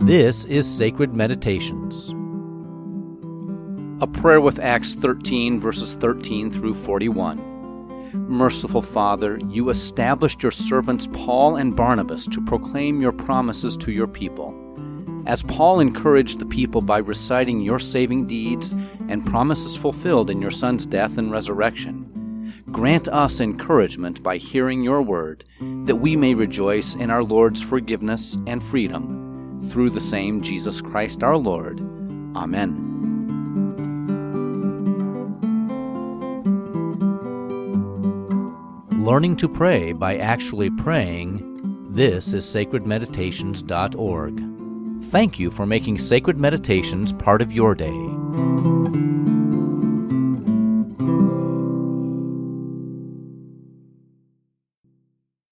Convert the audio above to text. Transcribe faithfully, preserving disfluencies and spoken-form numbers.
This is Sacred Meditations. A prayer with Acts thirteen, verses thirteen through forty-one. Merciful Father, you established your servants Paul and Barnabas to proclaim your promises to your people. As Paul encouraged the people by reciting your saving deeds and promises fulfilled in your Son's death and resurrection, grant us encouragement by hearing your word, that we may rejoice in our Lord's forgiveness and freedom, through the same Jesus Christ our Lord. Amen. Learning to pray by actually praying. This is sacred meditations dot org. Thank you for making Sacred Meditations part of your day.